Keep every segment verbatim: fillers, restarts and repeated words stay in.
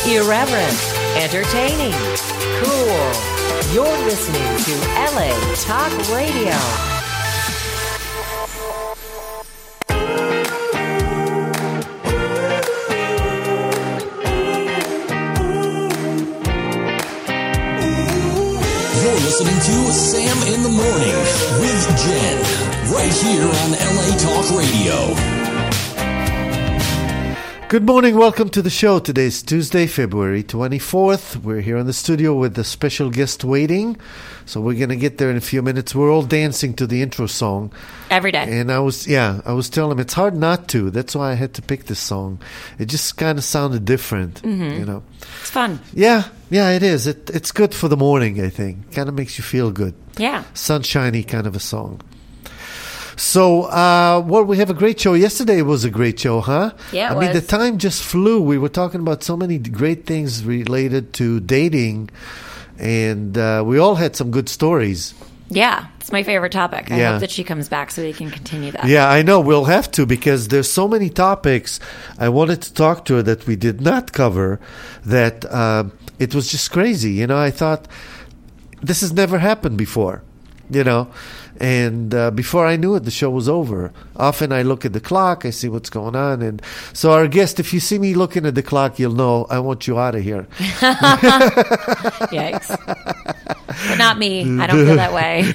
Irreverent, entertaining, cool. You're listening to L A Talk Radio. You're listening to Sam in the Morning with Jen, right here on L A Talk Radio. Good morning, welcome to the show. Today's Tuesday, February twenty-fourth. We're here in the studio with a special guest waiting. So we're going to get there in a few minutes. We're all dancing to the intro song. Every day. And I was, yeah, I was telling him it's hard not to. That's why I had to pick this song. It just kind of sounded different, mm-hmm. you know. It's fun. Yeah, yeah, it is. It, it's good for the morning, I think. Kind of makes you feel good. Yeah. Sunshiny kind of a song. So, uh, well, we have a great show. Yesterday was a great show, huh? Yeah, it I mean, was. the time just flew. We were talking about so many great things related to dating, and uh, we all had some good stories. Yeah, it's my favorite topic. I Yeah. hope that she comes back so we can continue that. Yeah, I know. We'll have to because there's so many topics I wanted to talk to her that we did not cover that uh, it was just crazy. You know, I thought this has never happened before, you know. And uh, before I knew it, the show was over. Often I look at the clock, I see what's going on. And so our guest, if you see me looking at the clock, you'll know I want you out of here. Yikes. But not me. I don't feel that way.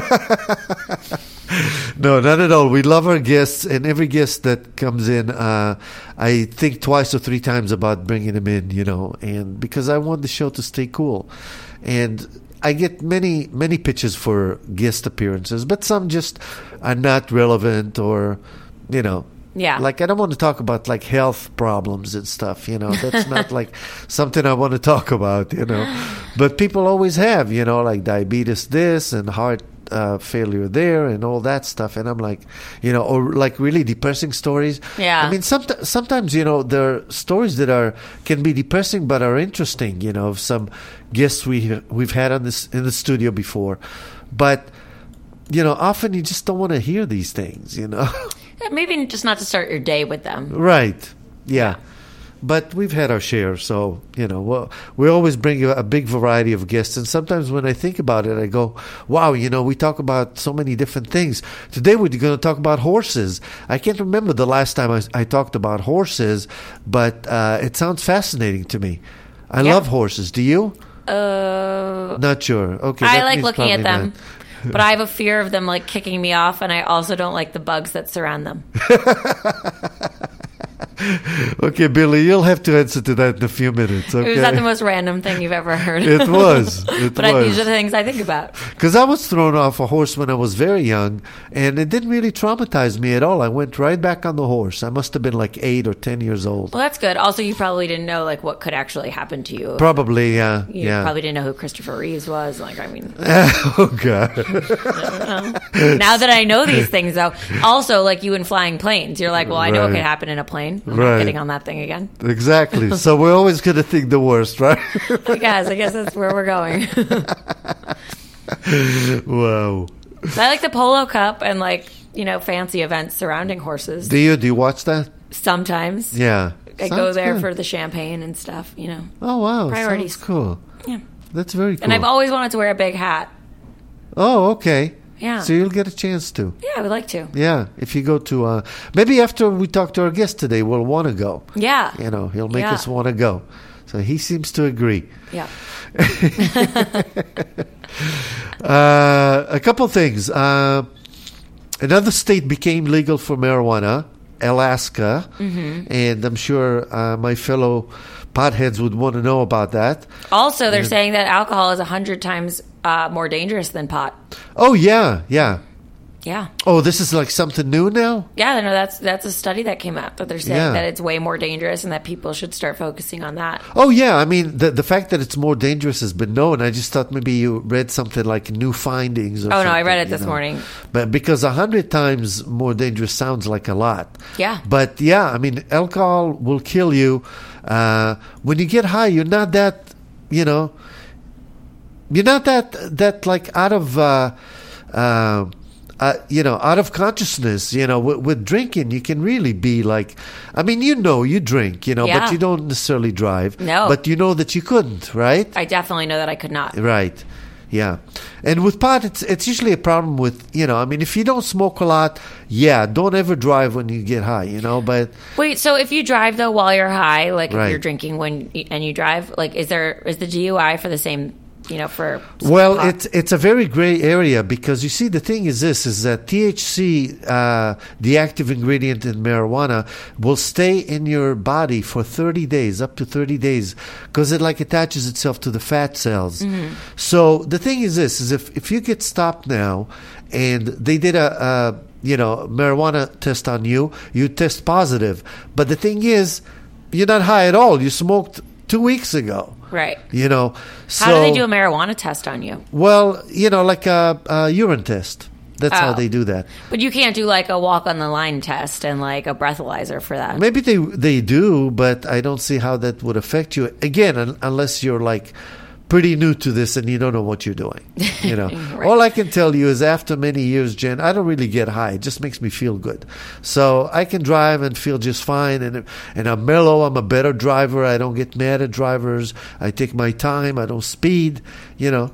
No, not at all. We love our guests, and every guest that comes in, uh, I think twice or three times about bringing them in, you know, and because I want the show to stay cool. And I get many, many pitches for guest appearances, but some just are not relevant or, you know. Yeah. Like, I don't want to talk about, like, health problems and stuff, you know. That's not, like, something I want to talk about, you know. But people always have, you know, like diabetes this and heart uh, failure there and all that stuff. And I'm like, you know, or, like, really depressing stories. Yeah. I mean, somet- sometimes, you know, there are stories that are can be depressing but are interesting, you know, of some guests we, we've had on this in the studio before. But, you know, often you just don't want to hear these things, you know. Maybe just not to start your day with them. Right. Yeah. But we've had our share, so, you know, well, we always bring a, a big variety of guests. And sometimes when I think about it, I go, wow, you know, we talk about so many different things. Today we're going to talk about horses. I can't remember the last time I, I talked about horses, but uh, it sounds fascinating to me. I Yeah. love horses. Do you? Uh, Not sure. Okay. I that like means looking at probably them. not. But I have a fear of them, like, kicking me off, and I also don't like the bugs that surround them. Okay, Billy, you'll have to answer to that in a few minutes. Okay? Was that the most random thing you've ever heard? It was. It but I, was. these are the things I think about. Because I was thrown off a horse when I was very young, and it didn't really traumatize me at all. I went right back on the horse. I must have been like eight or ten years old. Well, that's good. Also, you probably didn't know, like, what could actually happen to you. Probably, yeah. You yeah. probably didn't know who Christopher Reeves was. Like, I mean, Oh, God. now that I know these things, though, also, like you in flying planes, you're like, well, I know what Right. could happen in a plane. I'm Right. not getting on that thing again. Exactly. So we're always going to think the worst, right? I guess. I guess that's where we're going. Wow. I like the Polo Cup and, like, you know, fancy events surrounding horses. Do you, do you watch that? Sometimes. Yeah. I go Sounds there good. for the champagne and stuff, you know. Oh, wow. priorities. Sounds cool. Yeah. That's very cool. And I've always wanted to wear a big hat. Oh, okay. Yeah. So you'll get a chance to. Yeah, I would like to. Yeah, if you go to, uh, maybe after we talk to our guest today, we'll want to go. Yeah. You know, he'll make Yeah. us want to go. So he seems to agree. Yeah. Uh, a couple things. Uh, another state became legal for marijuana, Alaska. Mm-hmm. And I'm sure uh, my fellow potheads would want to know about that. Also, they're Yeah. saying that alcohol is a hundred times uh, more dangerous than pot. Oh, yeah, yeah. Yeah. Oh, this is like something new now? Yeah, no, that's that's a study that came out that they're saying Yeah. that it's way more dangerous and that people should start focusing on that. Oh, yeah. I mean, the the fact that it's more dangerous has been known. I just thought maybe you read something like new findings. Or Oh, no, I something, read it you this know. morning. But because a hundred times more dangerous sounds like a lot. Yeah. But yeah, I mean, alcohol will kill you. Uh, when you get high, you're not that, you know, you're not that, that like out of, uh, uh, uh, you know, out of consciousness, you know, with, with drinking, you can really be like, I mean, you know, you drink, you know, Yeah. but you don't necessarily drive. No. But you know that you couldn't, right? I definitely know that I could not. Right. Yeah. And with pot, it's it's usually a problem with, you know, I mean, if you don't smoke a lot, yeah, don't ever drive when you get high, you know, but Wait, so if you drive though while you're high, like Right. if you're drinking when y- and you drive, like is there is the D U I for the same, you know, for well, pot? it's it's a very gray area because you see the thing is this is that T H C, uh, the active ingredient in marijuana, will stay in your body for thirty days, up to thirty days, because it like attaches itself to the fat cells. Mm-hmm. So the thing is this is if if you get stopped now, and they did a, a you know marijuana test on you, you test positive, but the thing is, you're not high at all. You smoked two weeks ago. Right. You know, so, How do they do a marijuana test on you? well, you know, like a, a urine test. That's how Oh. they do that. But you can't do like a walk on the line test and like a breathalyzer for that. Maybe they they do, but I don't see how that would affect you. Again, un- unless you're like pretty new to this and you don't know what you're doing. You know, Right. all I can tell you is after many years, Jen, I don't really get high. It just makes me feel good. So I can drive and feel just fine, and and I'm mellow. I'm a better driver. I don't get mad at drivers. I take my time. I don't speed. You know,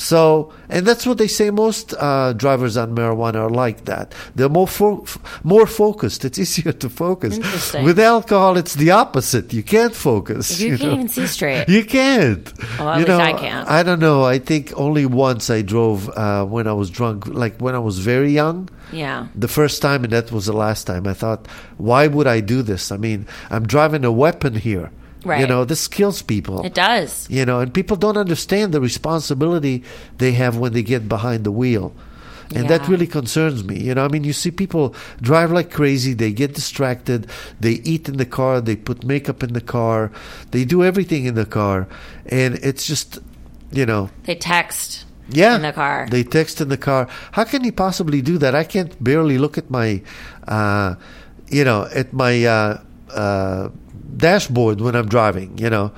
so and that's what they say. Most uh, drivers on marijuana are like that. They're more fo- f- more focused. It's easier to focus. Interesting. With alcohol, it's the opposite. You can't focus. You can't know? even see straight. You can't. Well, at you least know, I can't. I don't know. I think only once I drove uh, when I was drunk, like when I was very young. Yeah. The first time, and that was the last time. I thought, why would I do this? I mean, I'm driving a weapon here. You Right. know, this kills people. It does. You know, and people don't understand the responsibility they have when they get behind the wheel. And that Yeah. really concerns me. You know, I mean, you see people drive like crazy. They get distracted. They eat in the car. They put makeup in the car. They do everything in the car. And it's just, you know, They text yeah. in the car. They text in the car. How can you possibly do that? I can't barely look at my, uh, you know, at my uh, uh, dashboard when I'm driving, you know.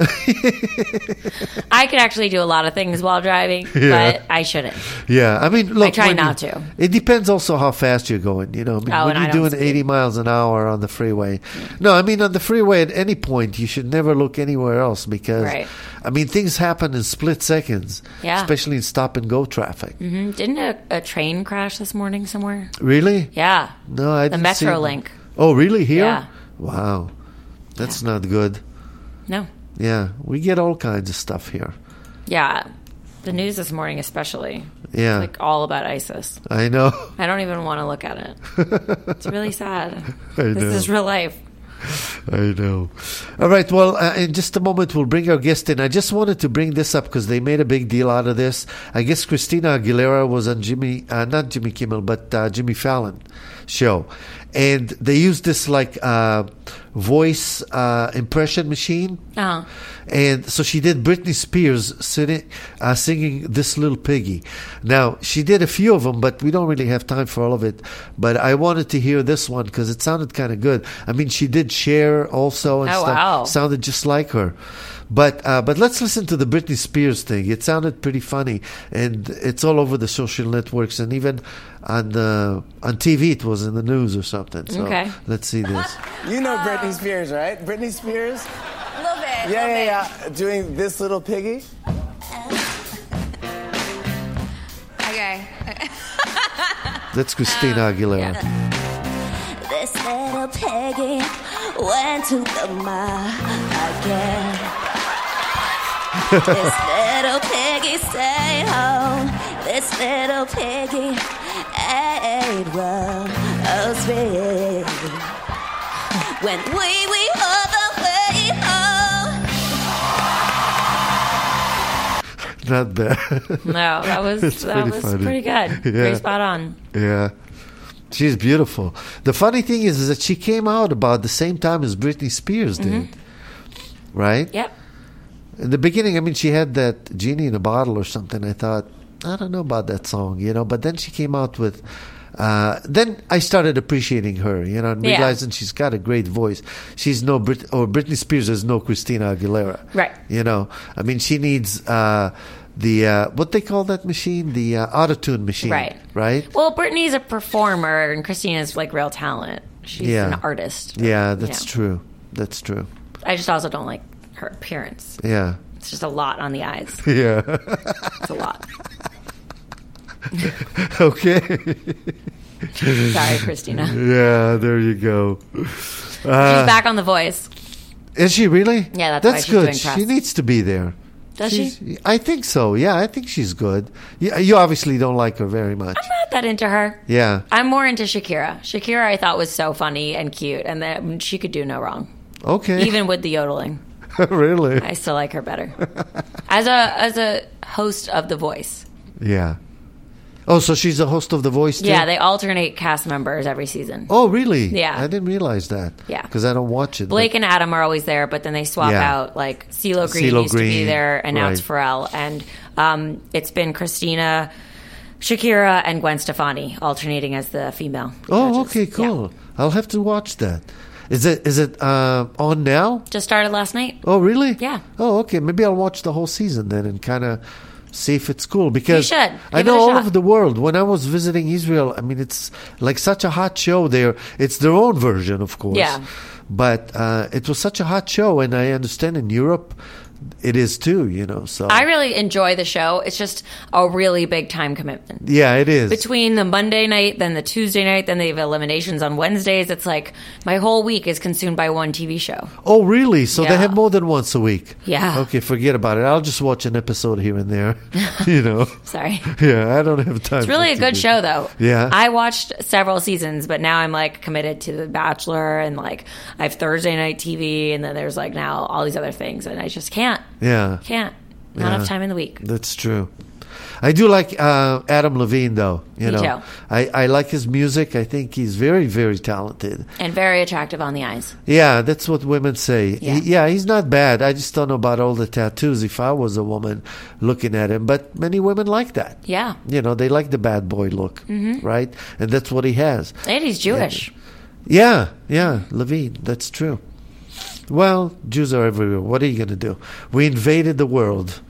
I could actually do a lot of things while driving, Yeah. but I shouldn't. Yeah, I mean, look. try when not you- to. It depends also how fast you're going. You know, I mean, Oh, when and I you're don't doing speed. eighty miles an hour on the freeway. No, I mean on the freeway at any point you should never look anywhere else because, Right. I mean, things happen in split seconds. Yeah. Especially in stop and go traffic. Hmm? Didn't a, a train crash this morning somewhere? Really? Yeah. No, I The didn't see it. Metrolink. Oh, really? Here? Yeah. Wow, that's not good. No. Yeah, we get all kinds of stuff here. Yeah. The news this morning, especially. Yeah, Like all about ISIS. I know. I don't even want to look at it. It's really sad. I This know. is real life. I know. All right. Well, uh, in just a moment, we'll bring our guest in. I just wanted to bring this up because they made a big deal out of this. I guess Christina Aguilera was on Jimmy, uh, not Jimmy Kimmel, but uh, Jimmy Fallon show. And they used this like uh, voice uh, impression machine. Uh-huh. And so she did Britney Spears sitting, uh, singing This Little Piggy. Now, she did a few of them, but we don't really have time for all of it. But I wanted to hear this one because it sounded kind of good. I mean, she did Cher also and Oh, stuff. wow. Sounded just like her. But uh, but let's listen to the Britney Spears thing. It sounded pretty funny, and it's all over the social networks, and even on uh, on T V. It was in the news or something. So Okay. let's see this. You know Britney Spears, right? Britney Spears? A little bit. Yeah, little yeah, yeah. Doing This Little Piggy? Okay. That's Christina Aguilera. This little piggy went to the market. This little piggy stayed home. This little piggy ate rosary. When we we all the way home. Not bad. No, that was It's that pretty was funny. pretty good. Yeah. Pretty spot on. Yeah. She's beautiful. The funny thing is, is that she came out about the same time as Britney Spears did. Right? Yep. In the beginning, I mean, she had that Genie in a Bottle or something. I thought, I don't know about that song, you know. But then she came out with... Uh, then I started appreciating her, you know, and Yeah. realizing she's got a great voice. She's no Brit... Or Britney Spears is no Christina Aguilera. Right. You know, I mean, she needs... Uh, the uh, what they call that machine, the uh, auto-tune machine, Right. Right? Well, Brittany's a performer, and Christina's like real talent. She's Yeah. an artist. Yeah, that's You know. true. That's true. I just also don't like her appearance. Yeah, It's just a lot on the eyes. yeah. It's a lot. Okay. Sorry, Christina. She's Yeah, there you go. Uh, back on The Voice. Is she really? Yeah, that's why that's she's good. doing press. She needs to be there. Does She's- she? I think so. Yeah, I think she's good. Yeah, you obviously don't like her very much. I'm not that into her. Yeah. I'm more into Shakira. Shakira, I thought was so funny and cute, and that she could do no wrong, Okay. even with the yodeling. Really? I still like her better as a as a host of The Voice. Yeah. Oh, so she's a host of The Voice too? Yeah, they alternate cast members every season. Oh, really? Yeah. I didn't realize that. Yeah. Because I don't watch it. Blake and Adam are always there, but then they swap Yeah. out. Like CeeLo Green CeeLo used to be Green, there, and now it's right. Pharrell. And um, it's been Christina, Shakira, and Gwen Stefani alternating as the female. Oh, judges. okay, Yeah. cool. I'll have to watch that. Is it is it uh, on now? Just started last night. Oh, really? Yeah. Oh, okay. Maybe I'll watch the whole season then and kind of see if it's cool because should. I Give know it a all shot. over the world. When I was visiting Israel, I mean, it's like such a hot show there. It's their own version, of course. Yeah. But uh, it was such a hot show, and I understand in Europe it is too. You know, so I really enjoy the show. It's just a really big time commitment. yeah, it is. Between the Monday night, then the Tuesday night, then they have eliminations on Wednesdays. It's like my whole week is consumed by one T V show. Oh, really? So they Yeah. have more than once a week? Yeah. Okay, forget about it. I'll just watch an episode here and there. You know. Sorry. Yeah, I don't have time. It's really a for good T V. show, though. Yeah. I watched several seasons, but now I'm like committed to The Bachelor, and like I have Thursday night T V, and then there's like now all these other things, and I just can't. Yeah, Can't. Not Yeah. enough time in the week. that's true. I do like uh, Adam Levine, though. You Me know, too. I, I like his music. I think he's very, very talented. And very attractive on the eyes. Yeah, that's what women say. Yeah. He, yeah, he's not bad. I just don't know about all the tattoos. If I was a woman looking at him, but many women like that. Yeah. You know, they like the bad boy look, Mm-hmm. right? And that's what he has. And he's Jewish. Yeah, yeah, Levine. That's true. Well, Jews are everywhere. What are you going to do? We invaded the world.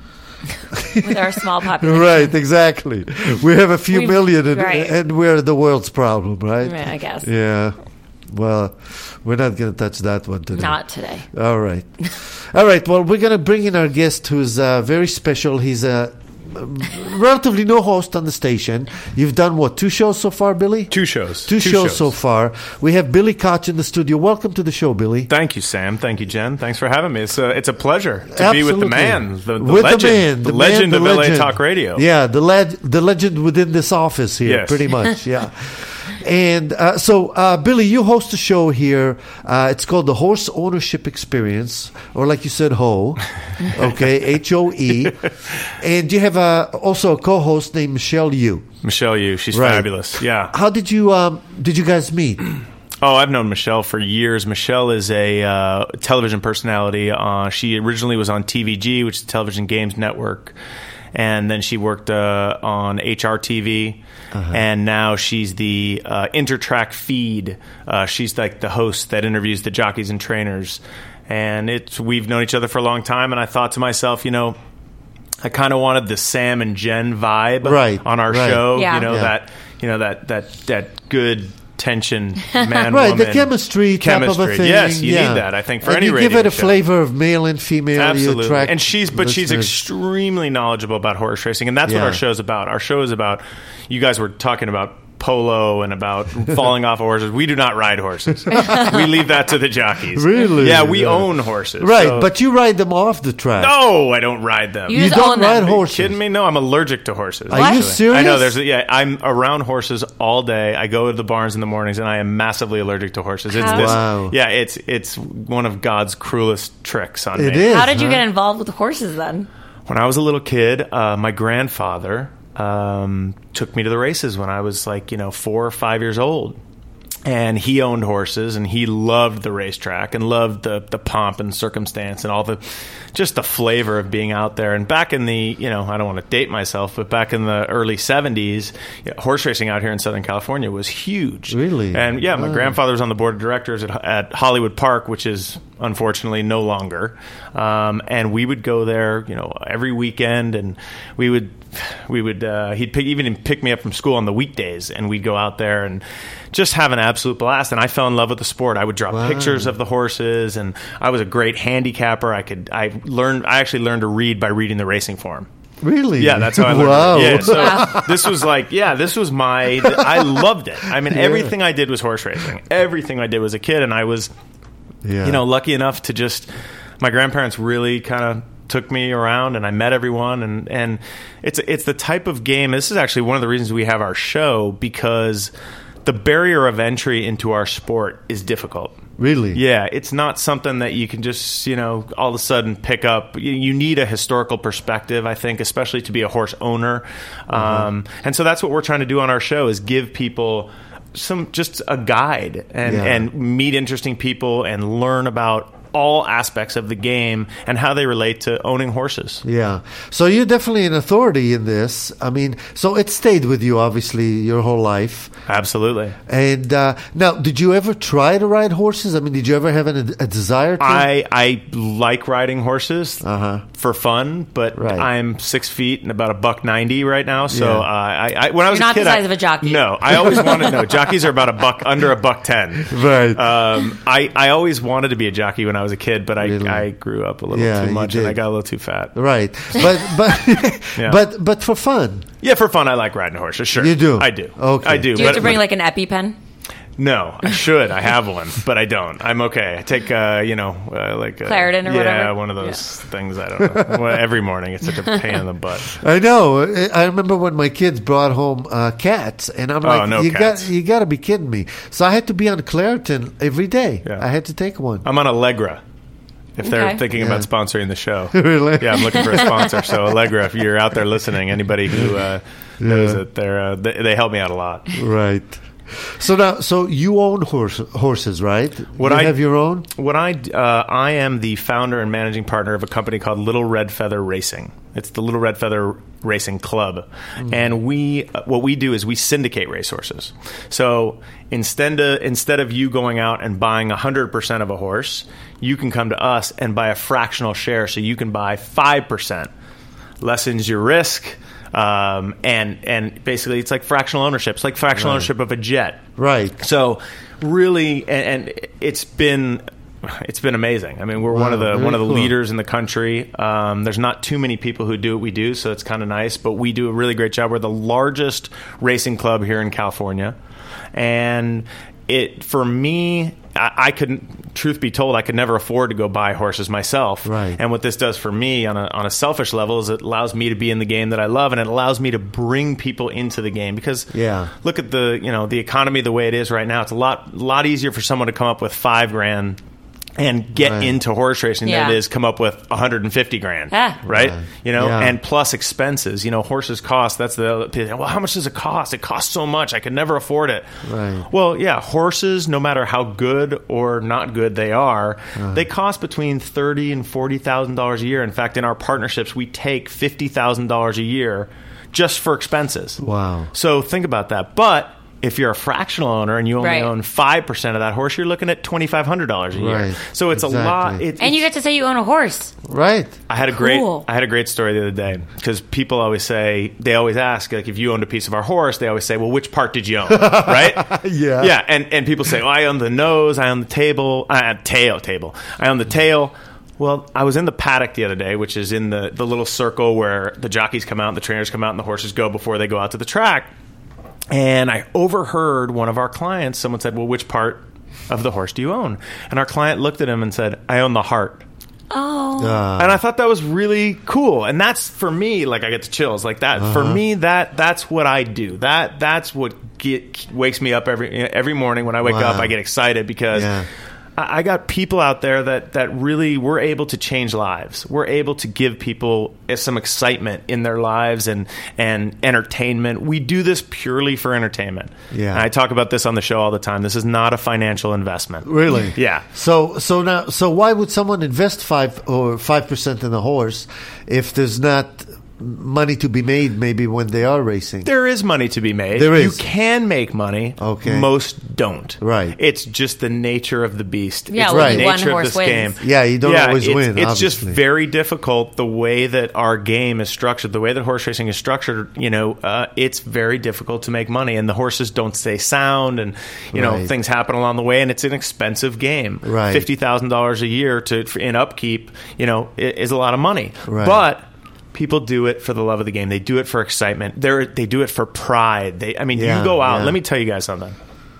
With our small population. Right, exactly. We have a few We've- million, and, right. and we're the world's problem, right? Yeah, I guess. Yeah. Well, we're not going to touch that one today. Not today. All right. All right. Well, we're going to bring in our guest who's uh, very special. He's a relatively new host on the station. You've done what, two shows so far, Billy? Two shows. Two, shows, so far. We have Billy Koch in the studio. Welcome to the show, Billy. Thank you, Sam. Thank you, Jen. Thanks for having me. It's a, it's a pleasure to be with the Absolutely. man, the, the With legend, the man, the the legend man, of the L A legend. Talk Radio. Yeah, the leg- the legend within this office here, Yes. pretty much. Yeah. And uh, so, uh, Billy, you host a show here. Uh, it's called the Horse Ownership Experience, or like you said, H O. Okay, H O E. And you have uh, also a co-host named Michelle Yu. Michelle Yu, she's Right. fabulous. Yeah. How did you um, did you guys meet? Oh, I've known Michelle for years. Michelle is a uh, television personality. Uh, she originally was on T V G, which is Television Games Network. And then she worked uh, on H R T V. Uh-huh. And now she's the uh, Intertrack feed. Uh, she's like the host that interviews the jockeys and trainers. And it's we've known each other for a long time. And I thought to myself, you know, I kind of wanted the Sam and Jen vibe Right, on our right. show. Yeah. You know Yeah. that you know that that that good tension man Right, woman the chemistry type chemistry. of a thing. Yes, you yeah. need that. I think for and any you radio give it a show. flavor of male and female. You Absolutely. attract And she's but she's listeners. extremely knowledgeable about horse racing, and that's Yeah. what our show's about. Our show is about. You guys were talking about polo and about falling off of horses. We do not ride horses. We leave that to the jockeys. Really? Yeah, we Yeah. own horses. Right, so- but you ride them off the track. no, I don't ride them. You You just don't own them. ride Are you horses. kidding me? No, I'm allergic to horses. Are you actually. serious? I know. There's yeah. I'm around horses all day. I go to the barns in the mornings, and I am massively allergic to horses. It's How- this. Wow. Yeah, it's it's one of God's cruelest tricks on It me. is. How did you huh? get involved with horses then? When I was a little kid, uh, my grandfather um, took me to the races when I was like you know four or five years old. And he owned horses, and he loved the racetrack and loved the, the pomp and circumstance and all the, just the flavor of being out there. And back in the, you know, I don't want to date myself, but back in the early seventies, you know, horse racing out here in Southern California was huge. Really? And yeah, my Wow. grandfather was on the board of directors at, at Hollywood Park, which is unfortunately, no longer. Um, and we would go there, you know, every weekend, and we would, we would, uh, he'd pick, even pick me up from school on the weekdays, and we'd go out there and just have an absolute blast. And I fell in love with the sport. I would draw Wow. pictures of the horses, and I was a great handicapper. I could, I learned, I actually learned to read by reading the racing form. Really? Yeah, that's how I learned. Wow. It. Yeah, so this was like, yeah, this was my. I loved it. I mean, Yeah. everything I did was horse racing. Everything I did was a kid, and I was, Yeah. you know, lucky enough to just. My grandparents really kind of took me around, and I met everyone, and and it's it's the type of game. This is actually one of the reasons we have our show, because the barrier of entry into our sport is difficult. Really? Yeah, it's not something that you can just, you know, all of a sudden pick up. You, you need a historical perspective, I think, especially to be a horse owner. Um, and so that's what we're trying to do on our show, is give people some just a guide and, Yeah. and meet interesting people and learn about all aspects of the game and how they relate to owning horses. Yeah. So you're definitely an authority in this. I mean, so it stayed with you, obviously, your whole life. Absolutely. And uh, now, did you ever try to ride horses? I mean, did you ever have an, a desire to? I, I like riding horses Uh-huh. for fun, but Right. I'm six feet and about a buck ninety right now. So Yeah. uh, I, I, when I was You're a not kid, the size I- of a jockey. No, I always wanted to know. Jockeys are about a buck under a buck ten. Right. Um, I, I always wanted to be a jockey when I was a kid, but I, Really? I grew up a little Yeah, too you much and I did. got a little too fat. Right. But but Yeah. but but for fun. Yeah, for fun, I like riding horses. Sure, You do? I do. Okay. I do. Do you have but- to bring but- like an EpiPen? No, I should. I have one, but I don't. I'm okay. I take, uh, you know, uh, like uh, Claritin or yeah, whatever? one of those things. I don't know. Well, every morning, it's such a pain in the butt. I know. I I remember when my kids brought home uh, cats, and I'm Oh, like, no "You cats. got, you got to be kidding me!" So I had to be on Claritin every day. Yeah. I had to take one. I'm on Allegra. If they're Okay. thinking about Yeah. sponsoring the show, Really? Yeah, I'm looking for a sponsor. So Allegra, if you're out there listening, anybody who uh, knows it, they're uh, they, they help me out a lot. Right. So now, so you own horse, horses, right? What you I- have your own? What I uh, I am the founder and managing partner of a company called Little Red Feather Racing. It's the Little Red Feather Racing Club, and we uh, what we do is we syndicate racehorses. So instead of instead of you going out and buying a hundred percent of a horse, you can come to us and buy a fractional share. So you can buy five percent, lessens your risk. Um, and and basically, it's like fractional ownership. It's like fractional Right. ownership of a jet. Right. So really, and, and it's been it's been amazing. I mean, we're one of the very one of the cool. leaders in the country. Um, there's not too many people who do what we do, so it's kind of nice. But we do a really great job. We're the largest racing club here in California, and it for me. I, I couldn't, truth be told, I could never afford to go buy horses myself. Right. And what this does for me on a, on a selfish level is it allows me to be in the game that I love, and it allows me to bring people into the game because Yeah. look at the, you know, the economy the way it is right now. It's a lot, lot easier for someone to come up with five grand and get Right. into horse racing Yeah. than it is come up with one hundred fifty grand, Ah. right? Right. You know, Yeah. and plus expenses. You know, horses cost. That's the well. How much does it cost? It costs so much. I could never afford it. Right. Well, yeah, horses, no matter how good or not good they are, they cost between thirty and forty thousand dollars a year. In fact, in our partnerships, we take fifty thousand dollars a year just for expenses. Wow. So think about that. But if you're a fractional owner and you only Right. own five percent of that horse, you're looking at twenty-five hundred dollars a year. Right. So it's a lot. Exactly. It, And you it's- get to say you own a horse. Right. I had a great Cool. I had a great story the other day because people always say they always ask like if you owned a piece of our horse, they always say, well, which part did you own, right? Yeah. yeah, and and people say, oh, I own the nose, I own the table, I tail table, I own the tail. Well, I was in the paddock the other day, which is in the the little circle where the jockeys come out, the trainers come out, and the horses go before they go out to the track. And I overheard one of our clients. Someone said, well, which part of the horse do you own? And our client looked at him and said, I own the heart. Oh. Uh, And I thought that was really cool. And that's for me, like I get the chills like that. For me, that that's what I do. That that's what get, wakes me up every every morning when I wake Wow. up. I get excited because Yeah. I, I got people out there that that really we're able to change lives. We're able to give people some excitement in their lives and and entertainment. We do this purely for entertainment. Yeah. And I talk about this on the show all the time. This is not a financial investment. Really? Yeah. So so now so why would someone invest five or five percent in a horse if there's not money to be made maybe when they are racing. There is money to be made. There is. You can make money. Okay. Most don't. Right. It's just the nature of the beast. Yeah, it's when the one nature of horse this wins. game. Yeah, you don't always it's, win, It's just obviously. very difficult the way that our game is structured, the way that horse racing is structured. You know, uh, it's very difficult to make money, and the horses don't stay sound, and you know Right. things happen along the way, and it's an expensive game. Right. Fifty thousand dollars a year to in upkeep, you know, is a lot of money. Right. But people do it for the love of the game. They do it for excitement. They they do it for pride. They, I mean, Yeah, you go out. yeah. Let me tell you guys something.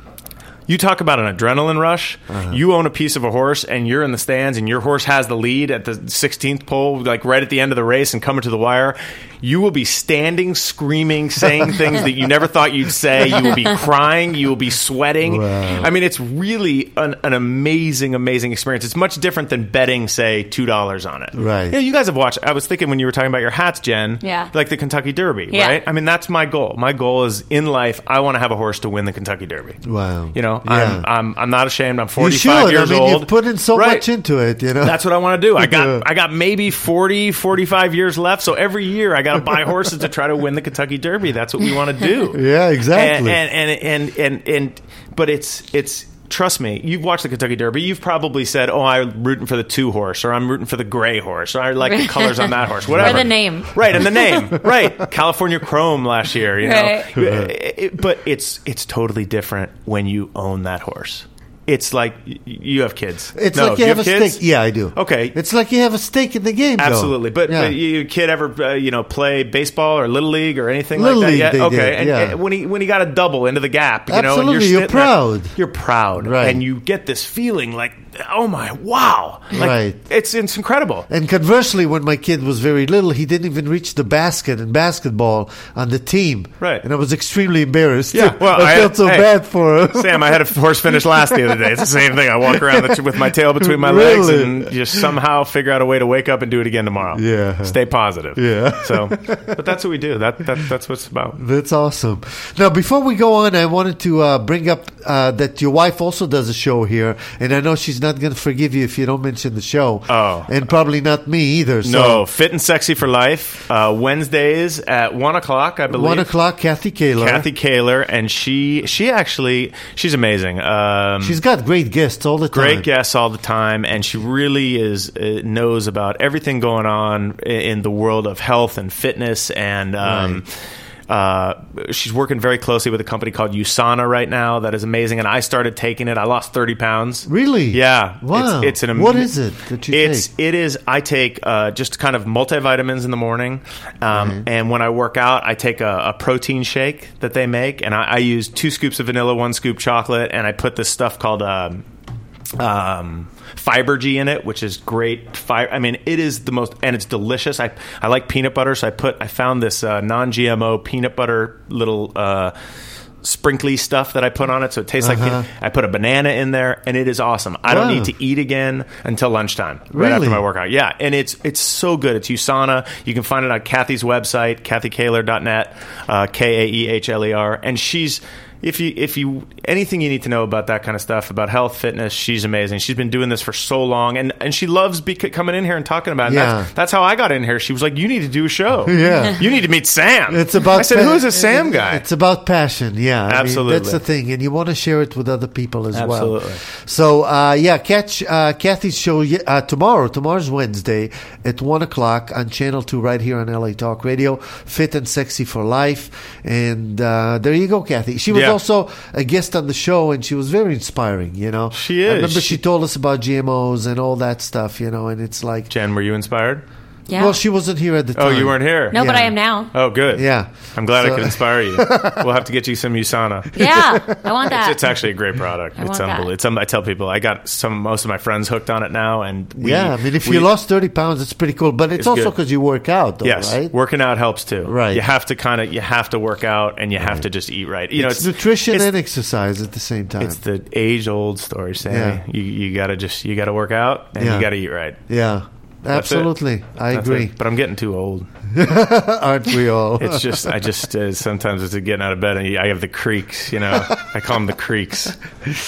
You talk about an adrenaline rush. Uh-huh. You own a piece of a horse, and you're in the stands, and your horse has the lead at the sixteenth pole, like right at the end of the race, and coming to the wire. You will be standing, screaming, saying things that you never thought you'd say. You will be crying. You will be sweating. Wow. I mean, it's really an, an amazing, amazing experience. It's much different than betting, say, two dollars on it. Right. Yeah, you guys have watched. I was thinking when you were talking about your hats, Jen. Yeah. Like the Kentucky Derby, Yeah. right? I mean, that's my goal. My goal is in life. I want to have a horse to win the Kentucky Derby. Wow. You know, Yeah. I'm, I'm I'm not ashamed. I'm You forty-five should. years I mean, old. you've put in so Right. much into it, you know. That's what I want to do. I Yeah. got I got maybe forty, forty-five years left. So every year I got to buy horses to try to win the Kentucky Derby. That's what we want to do. Yeah, exactly. And and and and, and, and but it's it's trust me, you've watched the Kentucky Derby. You've probably said, "Oh, I'm rooting for the two horse," or "I'm rooting for the gray horse," or "I like the colors on that horse." Whatever. Or the name. Right, and the name. Right, California Chrome last year. You know, Right. It- it- but it's it's totally different when you own that horse. It's like y- you have kids. It's No, like do you have a kids? stake. Yeah, I do. Okay. It's like you have a stake in the game. though. Absolutely, but, Yeah. but you kid ever uh, you know play baseball or little league or anything Little like that? league yet? they okay, did, and, yeah. and when he when he got a double into the gap, you know, and Absolutely, you're, you're sitting there, proud. you're proud, Right. and you get this feeling like, oh my, wow, like, Right. It's it's incredible. And conversely, when my kid was very little, he didn't even reach the basket in basketball on the team. Right. And I was extremely embarrassed. Yeah, well, I, I- felt so hey, bad for him. Sam, I had a horse finish last the other day. It's the same thing. I walk around the, with my tail between my legs Really? and just somehow figure out a way to wake up and do it again tomorrow. Yeah. Stay positive. Yeah. So, but that's what we do. That, that that's what it's about. That's awesome. Now, before we go on, I wanted to uh, bring up uh, that your wife also does a show here, and I know she's not going to forgive you if you don't mention the show. Oh. And probably not me either. So No, Fit and Sexy for Life. Uh, Wednesdays at one o'clock, I believe. One o'clock, Kathy Kaler. Kathy Kaler, and she she actually she's amazing. Um, She's got great guests all the time. great guests all the time, and she really is uh, knows about everything going on i- in the world of health and fitness, and um, uh, she's working very closely with a company called USANA right now. That is amazing, and I started taking it. I lost thirty pounds. Really? Yeah. Wow. It's, it's an am- What is it that you it's, take? It is. I take uh, just kind of multivitamins in the morning, um, and when I work out, I take a, a protein shake that they make, and I, I use two scoops of vanilla, one scoop chocolate, and I put this stuff called um, um, Fibergy in it, which is great. Fi- I mean, it is the most, and it's delicious. I I like peanut butter, so I put I found this uh, non-G M O peanut butter little. Uh, sprinkly stuff that I put on it, so it tastes Uh-huh. like peanut. I put a banana in there, and it is awesome. I don't Wow. need to eat again until lunchtime, right Really? after my workout. Yeah, and it's it's so good. It's USANA. You can find it on Kathy's website, kathy kaler dot net, uh, K A E H L E R, and she's. If you if you anything you need to know about that kind of stuff about health, fitness, she's amazing. She's been doing this for so long, and, and she loves be, coming in here and talking about it. Yeah. That's, that's how I got in here. She was like, "You need to do a show. Yeah. you need to meet Sam." It's about I said, pa- "Who is this Sam guy?" It's about passion, yeah. I mean, Absolutely. that's the thing, and you want to share it with other people as Absolutely. well. So, uh, yeah, catch uh, Kathy's show uh, tomorrow. Tomorrow's Wednesday at one o'clock on Channel two right here on L A Talk Radio, Fit and Sexy for Life. And uh, there you go, Kathy. She was Yeah. also a guest on the show, and she was very inspiring, you know. She I is. remember she, She- told us about G M Os and all that stuff, you know, and it's like... Jen, were you inspired? Yeah. Well, she wasn't here at the time. Oh, you weren't here. no, but yeah. I am now. Oh, good. Yeah. I'm glad So- I could inspire you. We'll have to get you some USANA. Yeah, I want that. It's, it's actually a great product. I it's want that. unbelievable. It's, um, I tell people I got some most of my friends hooked on it now, and we, Yeah, I mean, if we- you lost thirty pounds, it's pretty cool. But it's, It's also good. because you work out, though, yes, right? working out helps too. Right. you have to kind of you have to work out, and you have to just eat right. You know, it's, nutrition it's, and exercise at the same time. it's the age old story, Sammy. Yeah. You you gotta just you gotta work out and Yeah. you gotta eat right. yeah, That's it. absolutely. I That's agree. it. But I'm getting too old. Aren't we all? It's just I just uh, sometimes it's getting out of bed and I have the creaks. You know, I call them the creaks.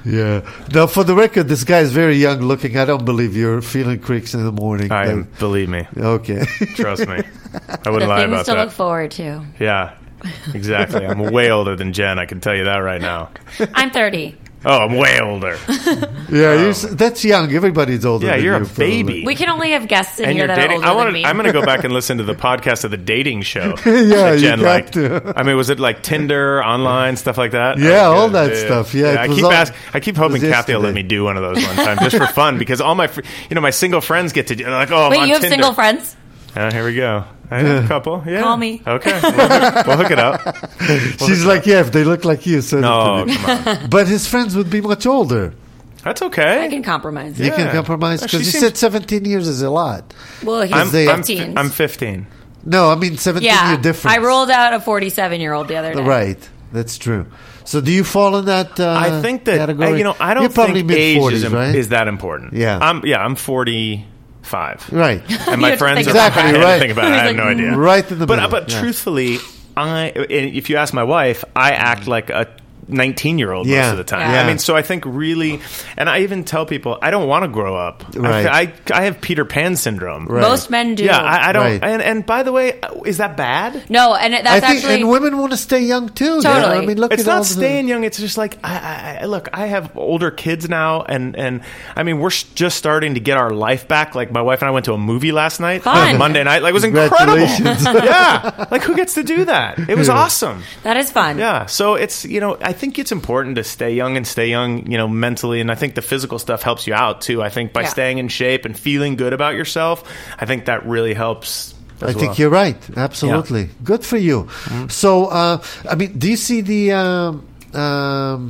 Yeah. Now, for the record, this guy is very young looking. I don't believe you're feeling creaks in the morning. I am, believe me. Okay. Trust me. I wouldn't lie Things about to that. look forward to. Yeah, exactly. I'm way older than Jen. I can tell you that right now. I'm thirty. Oh, I'm way older. Yeah, you're s that's young. Everybody's older. Yeah, than you're you, a baby. We can only have guests in And here you're that dating. are older I want than to. me. I'm going to go back and listen to the podcast of the dating show. Yeah, that you Jen got liked. to. I mean, was it like Tinder, online stuff like that? Yeah, Oh, all good. that stuff. Yeah, it I was keep all- ask, I keep hoping it was Kathy will let yesterday. me do one of those one time just for fun because all my, fr- you know, my single friends get to do. They're like, oh, I'm Wait, on you have Tinder. single friends? Uh, here we go. I have a couple. Yeah. Call me. Okay, we'll hook, we'll hook it up. She's like, yeah, if they look like you, send No, it to me. come on. But his friends would be much older. That's okay. I can compromise. You can Yeah. compromise She because you seems- said seventeen years is a lot. Well, he's I'm, they- I'm, fifteen. I'm fifteen. No, I mean seventeen yeah, year difference. I rolled out a forty-seven-year-old the other day. Right, that's true. So do you fall in that? Uh, I think that category? uh, you know. I don't You're probably think age mid-forties, is, im- right? is that important. Yeah. I'm yeah. I'm forty-five. Right, And my You have to friends think are about it. I had to Right. think about it. I have no idea. right in the But middle. but yeah. truthfully, I if you ask my wife, I act like a nineteen-year-old Yeah. most of the time. Yeah. I mean, so I think really, and I even tell people I don't want to grow up. Right. I, I I have Peter Pan syndrome. Right. Most men do. Yeah, I, I don't. Right. And and by the way, is that bad? No, and it- I that's think, actually... and women want to stay young too. you know? Totally. I mean, look It's at all not the- staying young. It's just like I, I, I look. I have older kids now, and and I mean we're s- just starting to get our life back. Like my wife and I went to a movie last night, Fun. on Monday night. Like it was incredible. Congratulations. Yeah, like who gets to do that? It was Yeah. awesome. That is fun. Yeah, so it's you know I think it's important to stay young and stay young, you know, mentally, and I think the physical stuff helps you out too. I think by Yeah. staying in shape and feeling good about yourself, I think that really helps. I as think well. you're right. Absolutely. Good for you. Mm-hmm. So, uh, I mean, do you see the. Um, um,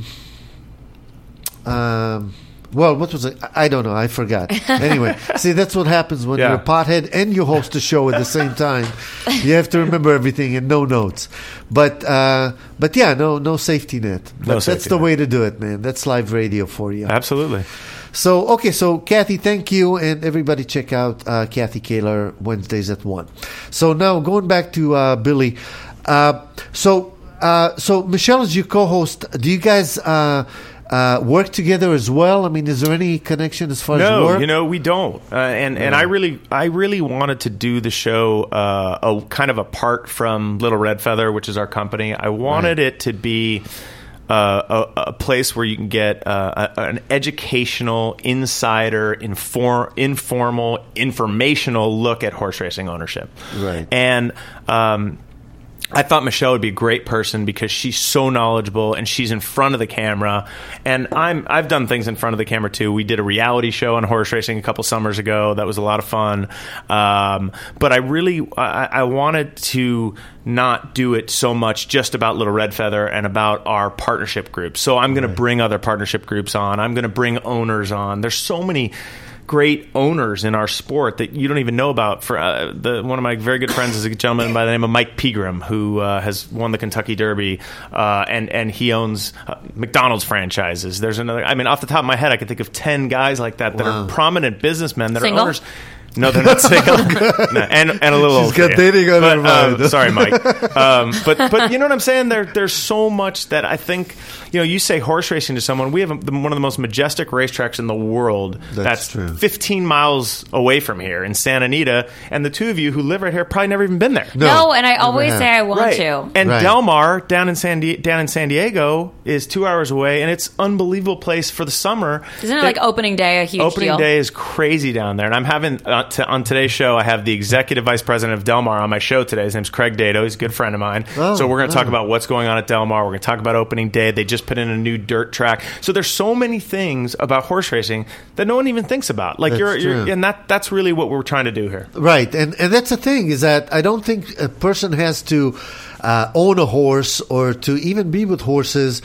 um, well, what was it? I I don't know. I forgot. Anyway, see, that's what happens when Yeah. you're a pothead and you host a show at the same time. You have to remember everything and no notes. But uh, but yeah, no no safety net. But No that's safety the net. way to do it, man. That's live radio for you. Absolutely. So, okay, so Kathy, thank you, and everybody check out uh, Kathy Kaler Wednesdays at one. So now going back to uh, Billy. Uh, so, uh, so Michelle is your co-host. Do you guys uh, uh, work together as well? I mean, is there any connection as far as No, work? you know we don't, uh, and and I really I really wanted to do the show uh, a kind of apart from Little Red Feather, which is our company. I wanted it to be uh, a, a place where you can get uh, a, an educational, insider, inform, informal, informational look at horse racing ownership. Right. And um, I thought Michelle would be a great person because she's so knowledgeable and she's in front of the camera. And I'm I've done things in front of the camera too. We did a reality show on horse racing a couple summers ago. That was a lot of fun. Um, but I really I, I wanted to not do it so much just about Little Red Feather and about our partnership groups. So I'm going to bring other partnership groups on. I'm going to bring owners on. There's so many great owners in our sport that you don't even know about. For uh, the one of my very good friends is a gentleman by the name of Mike Pegram, who uh, has won the Kentucky Derby, uh, and and he owns uh, McDonald's franchises. There's another. I mean, off the top of my head, I can think of ten guys like that that Wow. are prominent businessmen that Single? are owners. No, they're not single. No, and and a little. She's older, got dating on but, her mind. um, sorry, Mike. Um, but but you know what I'm saying? There there's so much that I think you know. You say horse racing to someone. We have a, one of the most majestic racetracks in the world. That's true. fifteen miles away from here in Santa Anita, and the two of you who live right here probably never even been there. No, No, and I never always have. say I want Right. to. And Right. Del Mar down in San Di- down in San Diego is two hours away, and it's unbelievable place for the summer. Isn't it That- like opening day a huge Opening deal? day is crazy down there, and I'm having uh, to, on today's show. I have the executive vice president of Del Mar on my show today. His name's Craig Dato. He's a good friend of mine. Oh, so we're going to talk oh. about what's going on at Del Mar. We're going to talk about opening day. They just put in a new dirt track. So there's so many things about horse racing that no one even thinks about. Like That's you're, you're true. and that that's really what we're trying to do here. Right, and and that's the thing is that I don't think a person has to uh, own a horse or to even be with horses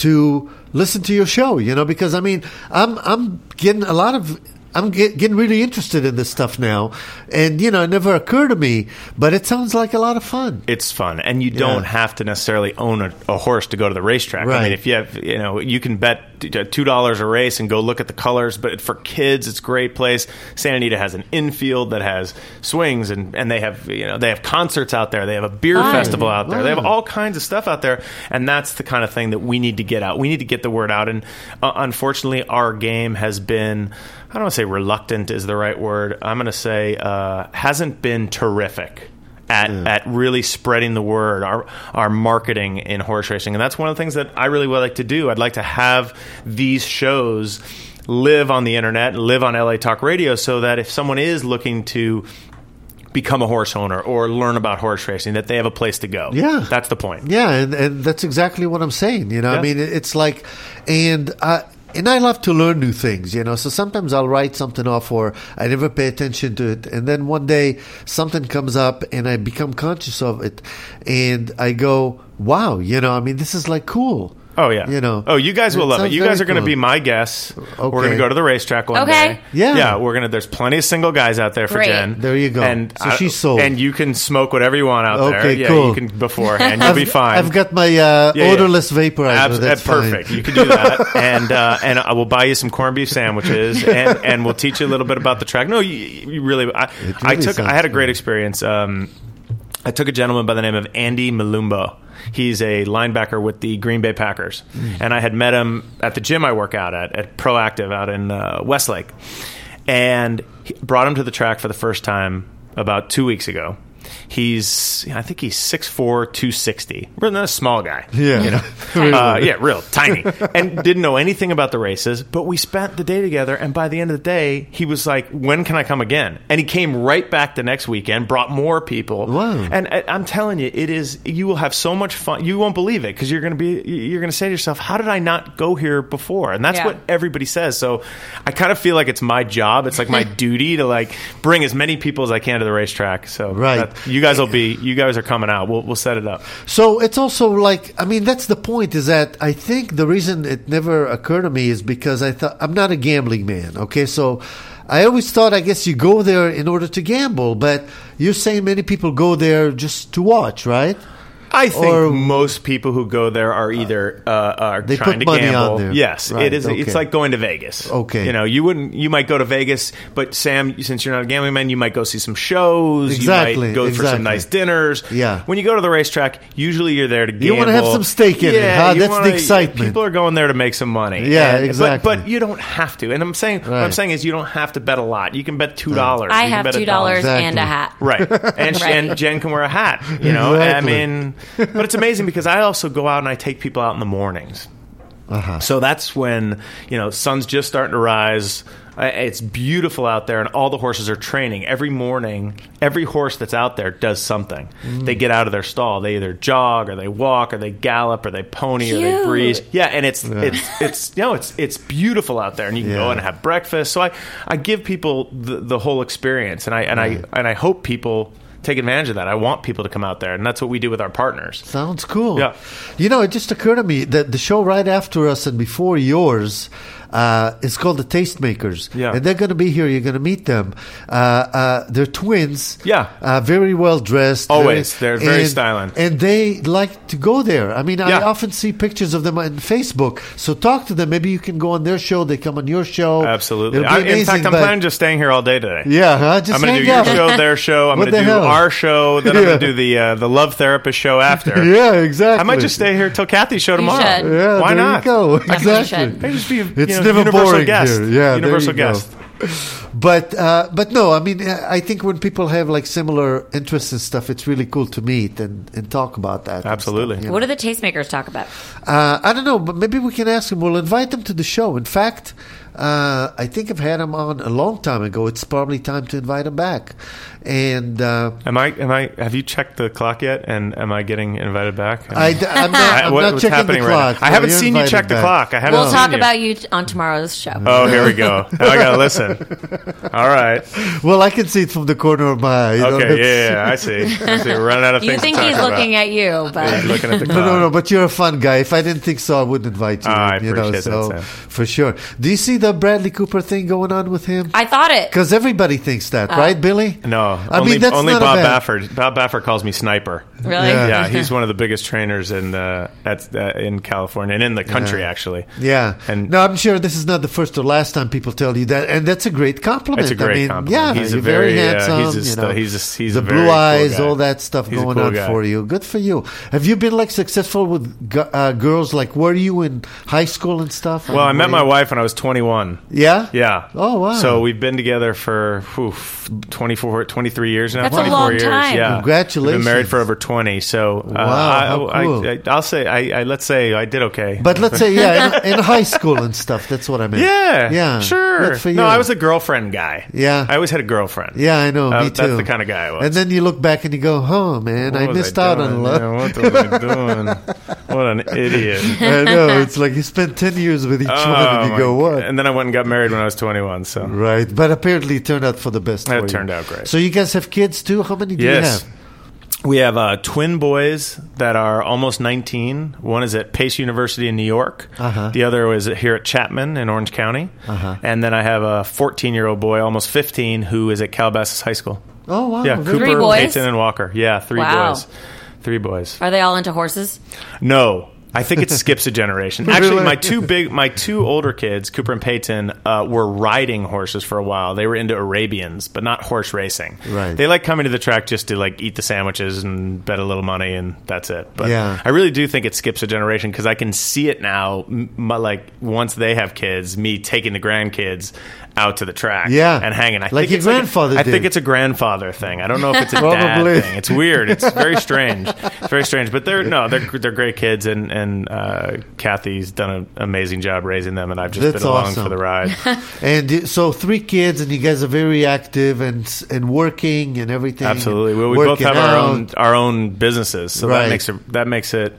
to listen to your show. You know, because I mean, I'm I'm getting a lot of. I'm get, getting really interested in this stuff now, and you know, it never occurred to me, but it sounds like a lot of fun. It's fun, and you don't have to necessarily own a, a horse to go to the racetrack. I Right. mean, if you have, you know, you can bet two dollars a race and go look at the colors. But for kids, it's a great place. Santa Anita has an infield that has swings, and, and they have you know they have concerts out there. They have a beer Fun. festival out there. They have Wow. all kinds of stuff out there, and that's the kind of thing that we need to get out. We need to get the word out. And uh, unfortunately, our game has been, I don't want to say reluctant is the right word. I'm going to say uh, hasn't been terrific at at really spreading the word, our our marketing in horse racing. And that's one of the things that I really would like to do. I'd like to have these shows live on the internet, live on L A Talk Radio, so that if someone is looking to become a horse owner or learn about horse racing, that they have a place to go. Yeah. That's the point. Yeah, and, and that's exactly what I'm saying. You know, Yeah. I mean, it- it's like, and uh, and I love to learn new things. You know, so sometimes I'll write something off, or I never pay attention to it, and then one day something comes up, and I become conscious of it, and I go, "Wow!" You know, I mean, this is like cool. Oh, yeah. You know. Oh, you guys will It love it. sounds You guys very are going to cool. be my guests. We're going Okay. to go to the racetrack one Okay. day. Yeah. Yeah, we're going to, there's plenty of single guys out there for Great. Jen. There you go. And So she's sold. And you can smoke whatever you want out there. Okay, Yeah, cool. you can beforehand. You'll be fine. I've got my uh, Yeah, yeah. odorless vaporizer. Abs- that's uh, perfect. fine. You can do that, and uh, and I will buy you some corned beef sandwiches, and, and we'll teach you a little bit about the track. No, you, you really. I, I really took. I sounds had a great good. experience. Um, I took a gentleman by the name of Andy Malumbo. He's a linebacker with the Green Bay Packers, and I had met him at the gym I work out at, at Proactive out in uh, Westlake, and he brought him to the track for the first time about two weeks ago. He's, I think he's six four, two sixty. We're not a small guy. Yeah. You know? uh, yeah, real tiny. And didn't know anything about the races, but we spent the day together, and by the end of the day, he was like, when can I come again? And he came right back the next weekend, brought more people. Wow. And I- I'm telling you, it is, you will have so much fun. You won't believe it, because you're going to be, you're going to say to yourself, how did I not go here before? And that's Yeah. what everybody says. So I kind of feel like it's my job. It's like my duty to like bring as many people as I can to the racetrack. So Right. that- you guys will be, you guys are coming out. We'll, we'll set it up. So it's also like, I mean, that's the point, is that I think the reason it never occurred to me is because I thought, I'm not a gambling man, okay? So I always thought, I guess you go there in order to gamble, but you're saying many people go there just to watch, right? I think Or- most people who go there are either uh, are They trying put to money on gamble. there. Yes, Right, it is. okay. It's like going to Vegas. Okay. you know, you wouldn't. You might go to Vegas, but Sam, since you're not a gambling man, you might go see some shows. Exactly, You might go for exactly. some nice dinners. Yeah. When you go to the racetrack, usually you're there to gamble. You wanna have some stake in it, Yeah, huh? you That's the wanna- excitement. People are going there to make some money. Yeah, And- but- exactly. But, you don't have to. And I'm saying, what I'm Right. saying is, you don't have to bet a lot. You can bet two dollars. I You can have bet a two dollar. dollars Exactly. and a hat. Right. And, Right. and Jen can wear a hat, you know? And I Exactly. mean, but it's amazing because I also go out and I take people out in the mornings. Uh-huh. So that's when, you know, sun's just starting to rise. Uh, It's beautiful out there, and all the horses are training. Every morning, every horse that's out there does something. Mm. They get out of their stall. They either jog, or they walk, or they gallop, or they pony, or they Cute. breeze. Yeah, and it's it's it's you know it's it's beautiful out there, and you can go Yeah. and have breakfast. So I, I give people the, the whole experience, and I and I and I hope people take advantage of that. I want people to come out there, and that's what we do with our partners. Sounds cool. Yeah. You know, it just occurred to me that the show right after us and before yours uh, is called The Tastemakers. Yeah. And they're going to be here. You're going to meet them. Uh, uh, they're twins. Yeah. Uh, very well dressed. Always. They're very and, styling. And they like to go there. I mean, I Yeah. often see pictures of them on Facebook. So talk to them. Maybe you can go on their show. They come on your show. Absolutely. It'll be I, in amazing, fact, I'm but- planning just staying here all day today. Yeah, huh? Just I'm going to hang do your out. show, their show. I'm What going to the do hell? our show. Then I'm Yeah. going to do the uh, the Love Therapist show after. Yeah, exactly. I might just stay here till Kathy's show tomorrow. should. Yeah, Why there not? you go. Definitely Exactly. should. Maybe just be a It's you know, never universal boring guest. here. Yeah, there universal you go. guest. But uh, but no, I mean, I think when people have like similar interests and stuff, it's really cool to meet and, and talk about that. and Absolutely. stuff, you What know. do the tastemakers talk about? Uh, I don't know, but maybe we can ask them. We'll invite them to the show. In fact, uh, I think I've had them on a long time ago. It's probably time to invite them back. And uh, Am I? Am I? Have you checked the clock yet? And am I getting invited back? I, am not, I- I'm what- not what's checking happening the right clock. now? I No, haven't you're seen you invited check the back. clock. I haven't We'll seen talk you. about you on tomorrow's show. Oh, here we go. Now I gotta listen. All right. Well, I can see it from the corner of my eye. You know, Okay. that's- Yeah, yeah, I see. I see. We're running out of You things. think to talk he's about. looking at you, but He's looking at the No, clock. no, no. But you're a fun guy. If I didn't think so, I wouldn't invite you. Ah, I you know, appreciate that, so Sam. for sure. Do you see the the Bradley Cooper thing going on with him? I thought it. Because everybody thinks that, right, Billy? No, I only, mean, that's only not a Bob bad- Baffert. Bob Baffert calls me Sniper. Really? Yeah. Yeah, he's one of the biggest trainers in uh, at, uh, in California and in the country, Yeah. actually. Yeah. And- no, I'm sure this is not the first or last time people tell you that, and that's a great compliment. It's a great I mean, compliment. Yeah, He's a you're very, very, uh, handsome. he's just, you know, uh, he's just- he's the a very blue cool eyes, guy. all that stuff He's a going cool on guy. for you. Good for you. Have you been like successful with gu- uh, girls? Like, were you in high school and stuff? Well, I met my Were you- wife when I was twenty-one. Yeah. Yeah. Oh, wow. So we've been together for whew, twenty-four, twenty-three years now. That's a twenty-four long years. time. Yeah. Congratulations. We've been married for over twenty. So uh, Wow, I, how I, cool. I, I'll say, I, I, let's say I did okay. But let's say, yeah, in, in high school and stuff. That's what I meant. yeah, Yeah. sure. Good for you. No, I was a girlfriend guy. Yeah. I always had a girlfriend. Yeah, I know. Uh, me too. That's the kind of guy I was. And then you look back and you go, "Oh man, What I was missed out doing? on love." Yeah, what was I doing? What an idiot. I know. It's like you spent ten years with each one, and you my go, God. "What?" And then I went and got married when I was twenty-one. So Right, but apparently it turned out for the best. It for you. turned out great. So you guys have kids too? How many do yes, you have? we have uh, twin boys that are almost nineteen. One is at Pace University in New York. Uh-huh. The other is here at Chapman in Orange County. Uh-huh. And then I have a fourteen-year-old boy, almost fifteen, who is at Calabasas High School. Oh wow! Yeah, very Cooper, Three boys? Peyton, and Walker. Yeah, three Wow. boys. Three boys. Are they all into horses? No, I think it skips a generation. Actually, Really? my two big, my two older kids, Cooper and Peyton, uh, were riding horses for a while. They were into Arabians, but not horse racing. Right. They like coming to the track just to like eat the sandwiches and bet a little money, and that's it. But Yeah. I really do think it skips a generation because I can see it now. m- My, like once they have kids, me taking the grandkids out to the track, Yeah. and hanging. I Like think your it's like a- grandfather I did. think it's a grandfather thing. I don't know if it's a Probably. dad thing. It's weird. It's very strange. It's very strange. But they're no, they're they're great kids, and and uh, Kathy's done an amazing job raising them, and I've just That's been along awesome. for the ride. And uh, so three kids, and you guys are very active and and working and everything. Absolutely. and Well, we both working have our out. own our own businesses, so Right. that makes it that makes it.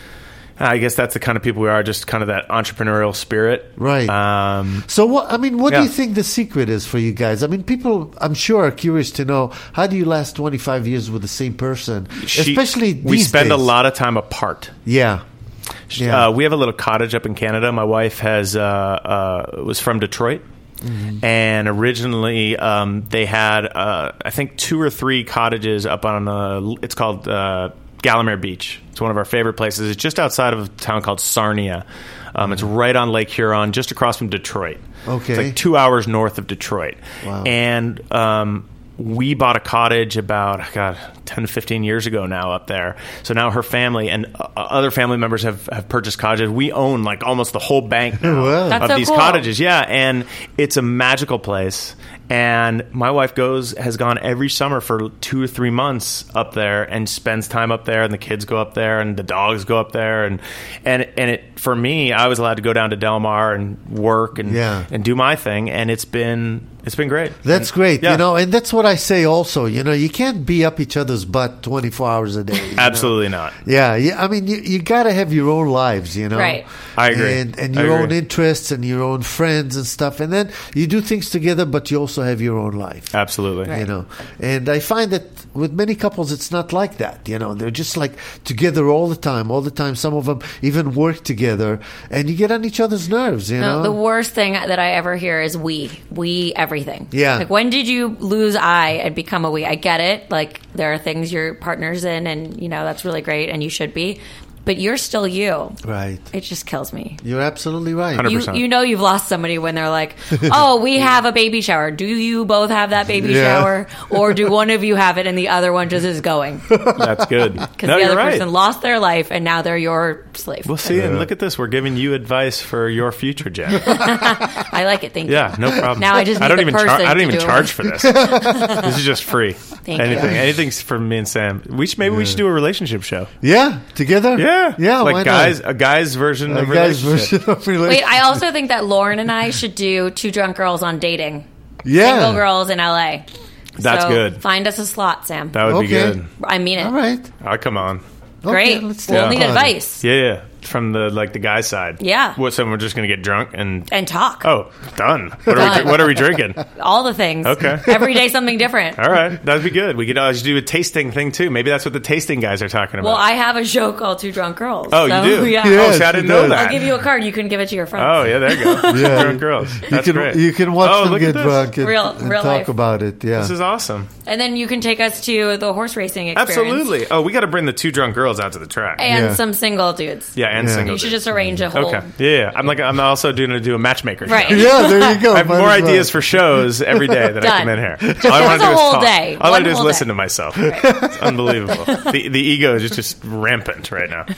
I guess that's the kind of people we are, just kind of that entrepreneurial spirit. Right. Um, So what? I mean, what do Yeah. you think the secret is for you guys? I mean, people, I'm sure, are curious to know how do you last twenty-five years with the same person, she- especially these we spend days. a lot of time apart. Yeah. Yeah. Uh, we have a little cottage up in Canada. My wife has uh, uh, was from Detroit, Mm-hmm. and originally um, they had uh, I think two or three cottages up on a. It's called uh, Gallimere Beach. It's one of our favorite places. It's just outside of a town called Sarnia. Um, it's right on Lake Huron, just across from Detroit. Okay. It's like two hours north of Detroit. Wow. And um, we bought a cottage about, God, ten, fifteen years ago now up there. So now her family and uh, other family members have, have purchased cottages. We own like almost the whole bank now Wow. That's of so these cool. cottages. Yeah, and it's a magical place. And my wife goes has gone every summer for two or three months up there and spends time up there, and the kids go up there, and the dogs go up there, and and and it for me, I was allowed to go down to Del Mar and work and Yeah. and do my thing, and it's been it's been great. That's And- great, yeah. you know, and that's what I say also. You know, you can't be up each other's butt twenty-four hours a day. you know? Absolutely not. Yeah, yeah. I mean, you, you got to have your own lives, you know. Right. I agree. And, and I your agree. own interests and your own friends and stuff. And then you do things together, but you also have your own life. Absolutely. You know, and I find that with many couples, it's not like that. You know, they're just like together all the time, all the time. Some of them even work together, and you get on each other's nerves. You No, know, the worst thing that I ever hear is we. We everything. Yeah. Like, when did you lose I and become a we? I get it. Like, there are things your partner's in, and, you know, that's really great, and you should be. But you're still you. right? It just kills me. You're absolutely right. one hundred You, percent. you know you've lost somebody when they're like, oh, we have a baby shower. Do you both have that baby Yeah. shower? Or do one of you have it and the other one just is going? Because That's good. No, the you're other right. person lost their life and now they're your slave. We'll see. And look at this. We're giving you advice for your future, Jen. I like it. Thank you. Yeah, no problem. Now I just I need don't the even char- person I don't to even do it. charge for this. This is just free. Thank you. Anything, anything's for me and Sam. We should, maybe we should do a relationship show. Yeah, together. Yeah, yeah. like why guys, not? a guy's version A of guy's relationship. version of Wait, relationship. I also think that Lauren and I should do Two Drunk Girls on Dating. Yeah. Single girls in L A. That's So good. Find us a slot, Sam. That would be Okay. good. I mean it. All right. Oh, come on. Great. Okay, let's we'll talk need about it. advice. Yeah, yeah. from the like the guy side. Yeah. What? So we're just gonna get drunk and And talk. oh, done. What are we? Done. What are we drinking? All the things. Okay. Every day something different. All right, that'd be good. We could always do a tasting thing too. Maybe that's what the tasting guys are talking about. Well, I have a show called Two Drunk Girls. oh, so, you do? Yeah. Yeah. Oh, see, I didn't know does. that. I'll give you a card. You can give it to your friends. Oh, yeah, there you go. Yeah. Drunk girls. That's you can great. you can watch Oh, them look at get this. drunk and, Real- and real talk life. about it. Yeah. This is awesome. And then you can take us to the horse racing experience. Absolutely. Oh, we got to bring the two drunk girls out to the track. And Yeah. some single dudes. yeah, and Yeah. single. You should dudes. just arrange a whole. Okay. Yeah, yeah. I'm like I'm also doing to do a matchmaker. show. Right. Yeah, there you go. I have Might more as well. ideas for shows every day that I come in here. All I Just want to a do is whole talk. day. All I One do is whole listen day. to myself. It's unbelievable. The the ego is just rampant right now.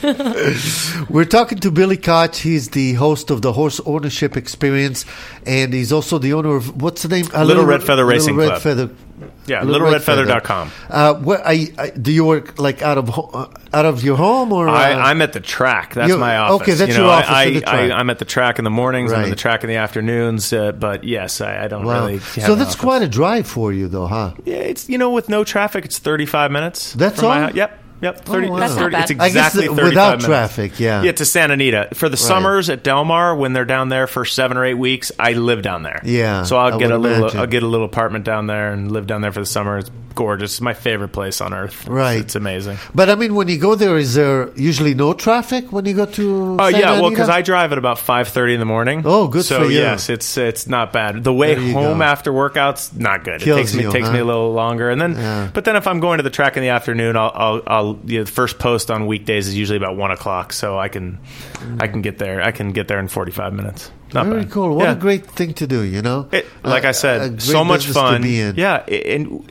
We're talking to Billy Koch. He's the host of the Horse Ownership Experience, and he's also the owner of what's the name? Uh, Little Red Feather Racing Little Club. Red Feather. Yeah, Little little Red red feather dot Feather. com. Uh, where I, I, do you work like out of ho- uh, out of your home or? Uh, I, I'm at the track. That's You- my office. okay, that's you know, your office I, at the I, track. I, I'm at the track in the mornings. I'm at Right. the track in the afternoons. Uh, but yes, I, I don't wow. really. Have So an that's office. quite a drive for you, though, huh? Yeah, it's you know with no traffic, it's thirty-five minutes. That's from my all? house. Yep. Yep, thirty. wow. It's, That's not 30 bad. it's I guess exactly the- thirty-five without minutes. traffic, yeah. Yeah, to Santa Anita for the summers at Del Mar when they're down there for seven or eight weeks. I live down there. Yeah, so I'll I get would a little. imagine. I'll get a little apartment down there and live down there for the summer. It's gorgeous. It's my favorite place on earth. Right. It's amazing. But I mean, when you go there, is there usually no traffic when you go to? Oh Santa yeah, well, Anita? because I drive at about five thirty in the morning. Oh, good so for you. yes, it's it's not bad. The way There you home go. after workouts, not good. Kills it takes me you, takes huh? me a little longer, and then Yeah. but then if I'm going to the track in the afternoon, I'll I'll, I'll you know, the first post on weekdays is usually about one o'clock, so I can I can get there. I can get there in forty five minutes. Not Very bad. cool. What Yeah. a great thing to do, you know? It, like Uh, I a said, great so much business to fun. be in. Yeah, and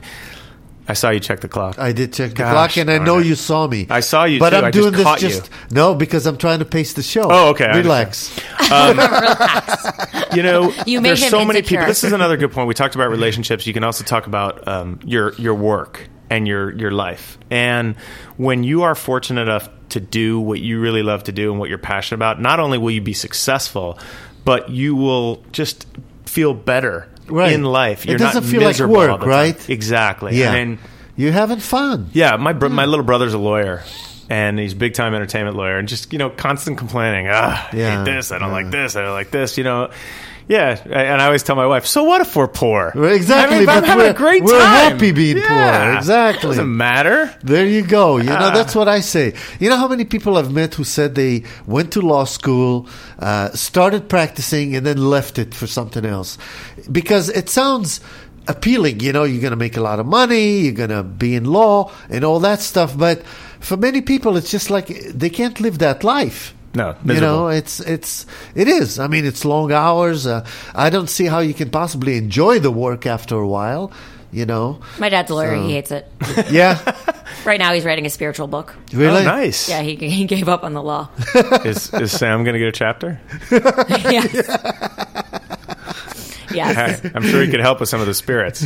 I saw you check the clock. I did check the Gosh clock, and I darn know it. you saw me. I saw you but too. I'm I just doing this caught you. just no because I'm trying to pace the show. Oh, okay, I Relax. You know, You made there's him so many insecure. people. This is another good point. We talked about relationships. You can also talk about um, your your work and your your life. And when you are fortunate enough to do what you really love to do and what you're passionate about, not only will you be successful, but you will just feel better Right. in life. It You're doesn't not feel like miserable work, all the time. right? Exactly. Yeah, I mean, you're having fun. yeah, my bro- my little brother's a lawyer, and he's a big time entertainment lawyer, and just you know, constant complaining. Ah, I Yeah, hate this. I don't yeah. like this. I don't like this. You know, yeah. And I always tell my wife, "So what if we're poor? Well, exactly, I mean, if I'm but having we're- a great we're time. happy being Yeah. poor. Exactly. Doesn't matter. There you go. You know, Ah. that's what I say. You know how many people I've met who said they went to law school, uh, started practicing, and then left it for something else? Because it sounds appealing. You know, you're going to make a lot of money, you're going to be in law, and all that stuff. But for many people, it's just like they can't live that life. No, You miserable. know, it's it's it is. I mean, it's long hours. Uh, I don't see how you can possibly enjoy the work after a while. You know, My dad's a lawyer. So- He hates it. yeah, Right now, he's writing a spiritual book. really, Oh, nice. Yeah, he he gave up on the law. Is is Sam going to get a chapter? yes. yes. Hey, I'm sure he could help with some of the spirits.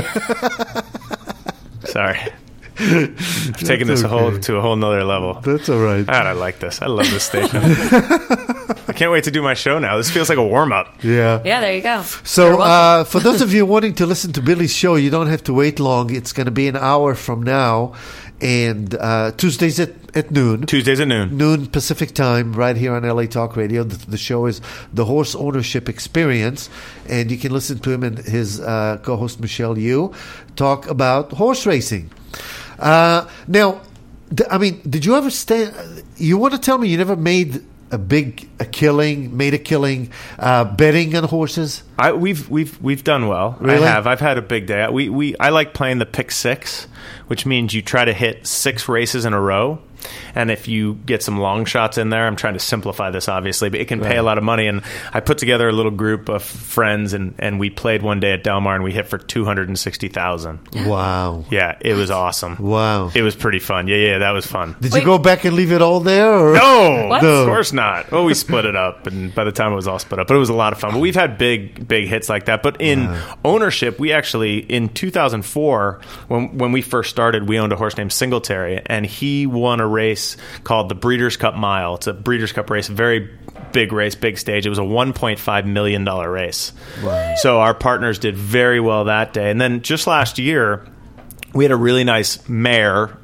Sorry. Taking this a whole okay. to a whole nother level. That's all right. God, I like this. I love this station. I can't wait to do my show now. This feels like a warm up. Yeah. Yeah, there you go. So, You're welcome. uh, for those of you wanting to listen to Billy's show, you don't have to wait long. It's going to be an hour from now, and uh, Tuesdays at, at noon. Tuesdays at noon. Noon Pacific time, right here on L A Talk Radio. The, the show is The Horse Ownership Experience, and you can listen to him and his uh, co-host Michelle Yu talk about horse racing. Uh, now, th- I mean, did you ever stay? You want to tell me you never made a big a killing, made a killing uh, betting on horses? I, we've we've we've done well. Really? I have. I've had a big day. We we I like playing the pick six, which means you try to hit six races in a row. And if you get some long shots in there, I'm trying to simplify this, obviously, but it can pay a lot of money. And I put together a little group of friends, and, and we played one day at Del Mar, and we hit for two hundred sixty thousand. Wow. Yeah, it was awesome. Wow. It was pretty fun. Yeah, yeah, that was fun. Did Wait. you go back and leave it all there? Or? No, What? of course not. Oh, we split it up, and by the time it was all split up, but it was a lot of fun. But we've had big, big hits like that. But in ownership, we actually in two thousand four, when when we first started, we owned a horse named Singletary, and he won a race called the Breeders' Cup Mile. It's a Breeders' Cup race, very big race, big stage. It was a one point five million dollar race. Wow. So our partners did very well that day, and then just last year, we had a really nice mare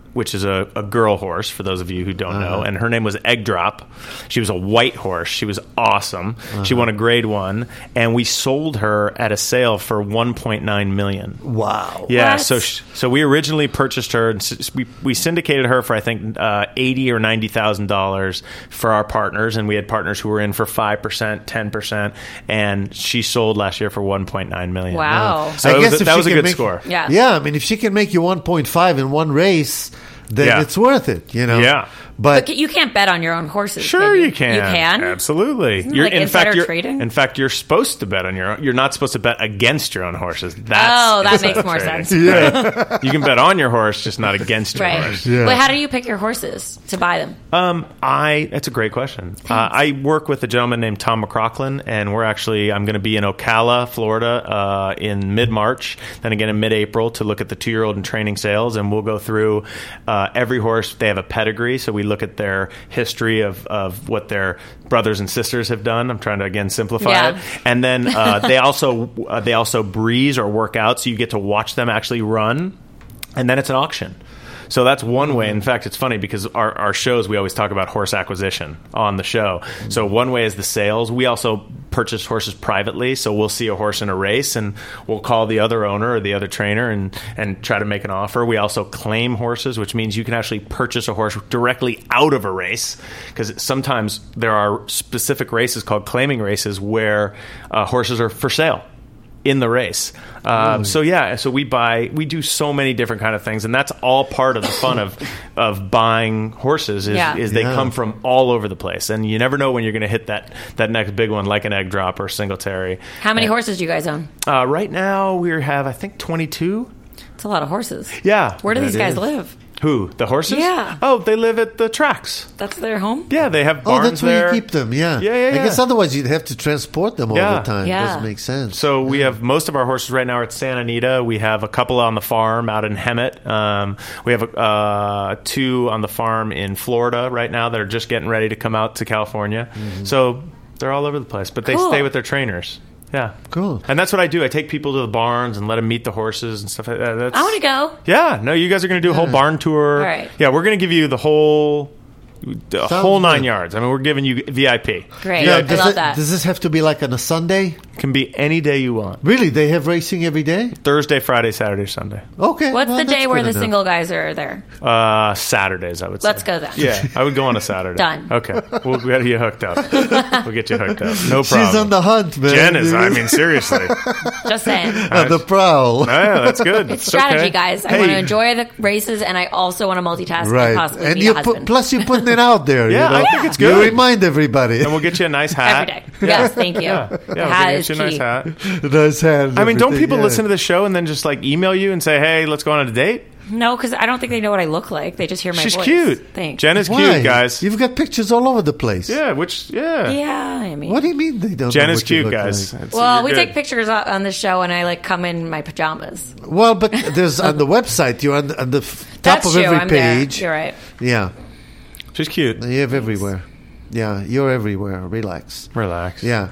which is a, a girl horse, for those of you who don't uh-huh. know, and her name was Egg Drop. She was a white horse. She was awesome. Uh-huh. She won a grade one, and we sold her at a sale for one point nine million dollars. Wow. Yeah, what? so sh- so we originally purchased her, and s- we, we syndicated her for, I think, uh, eighty thousand dollars or ninety thousand dollars for our partners, and we had partners who were in for five percent, ten percent, and she sold last year for one point nine million dollars. Wow. So I it guess was, if that she was a can good make- score. Yeah. Yeah, I mean, if she can make you one point five in one race, then Yeah. it's worth it, you know? Yeah. But, But you can't bet on your own horses. Sure, can you can. You can. Absolutely. Isn't it like in insider fact, you're, trading? in fact, you're supposed to bet on your own. You're not supposed to bet against your own horses. That's Oh, that insider makes more trading. sense. Yeah. You can bet on your horse, just not against your Right. horse. Yeah. But how do you pick your horses to buy them? Um, I that's a great question. Uh, I work with a gentleman named Tom McCrocklin, and we're actually I'm going to be in Ocala, Florida, uh, in mid March, then again in mid April to look at the two year old and training sales, and we'll go through uh, every horse. They have a pedigree, so we look at their history of of what their brothers and sisters have done. I'm trying to again simplify Yeah. it, and then uh, they also uh, they also breeze or work out, so you get to watch them actually run, and then it's an auction. So that's one way. In fact, it's funny because our, our shows, we always talk about horse acquisition on the show. So one way is the sales. We also purchase horses privately. So we'll see a horse in a race and we'll call the other owner or the other trainer and, and try to make an offer. We also claim horses, which means you can actually purchase a horse directly out of a race, because sometimes there are specific races called claiming races where uh, horses are for sale in the race. Um, so yeah, so we buy, we do so many different kind of things, and that's all part of the fun of of buying horses. Is, Yeah. is they Yeah. come from all over the place, and you never know when you're going to hit that that next big one, like an Egg Drop or Singletary. How many And, horses do you guys own? Uh, right now we have I think twenty-two. It's a lot of horses. Yeah. Where do That these guys is. live? Who? The horses? Yeah. Oh, they live at the tracks. That's their home? Yeah, they have oh, barns that's where there. you keep them, yeah. Yeah, yeah, I yeah. guess otherwise you'd have to transport them all Yeah. the time. Yeah. Doesn't make sense. So we have most of our horses right now are at Santa Anita. We have a couple on the farm out in Hemet. Um, we have uh, two on the farm in Florida right now that are just getting ready to come out to California. So they're all over the place, but they Cool. stay with their trainers. Yeah, Cool. And that's what I do. I take people to the barns and let them meet the horses and stuff like that. That's, I want to go. Yeah, no, you guys are going to do a whole barn tour. All right. Yeah, we're going to give you the whole, the Sounds whole nine good. yards. I mean, we're giving you V I P. Great. Now, I does, love it- that. does this have to be like on a Sunday? Can be any day you want. Really? They have racing every day? Thursday, Friday, Saturday, Sunday. Okay. What's well, the that's day where good the enough. single guys are there? Uh, Saturdays, I would say. Let's go then. Yeah, I would go on a Saturday. Done. Okay, we'll get you hooked up. We'll get you hooked up. No problem. She's on the hunt, man. Jen is. I mean, seriously. Just saying. on the prowl. Yeah, that's good. It's strategy, okay. guys. I Hey, want to enjoy the races, and I also want to multitask and Right. possibly And be you a put, husband. plus you're putting it out there. Yeah, you know? I think it's You good. remind everybody. And we'll get you a nice hat. Every day. Yes, thank you. Yeah, The yeah, hat we'll is get you a nice key. hat. Nice hand. I mean, don't everything, people yeah. listen to the show and then just like email you and say, "Hey, let's go on a date"? No, because I don't think they know what I look like. They just hear my She's voice. cute. Thanks. Jen is Why? cute, guys. You've got pictures all over the place. Yeah, which yeah. Yeah, I mean. What do you mean they don't Jen know is what you cute, look guys. like? It's- well, you're we good. take pictures on on the show, and I like come in my pajamas. Well, but there's on the website, you're on the, on the f- top That's of true. every I'm there. page. You're right. Yeah. She's cute. You have everywhere. Yeah, you're everywhere. Relax. Relax. Yeah.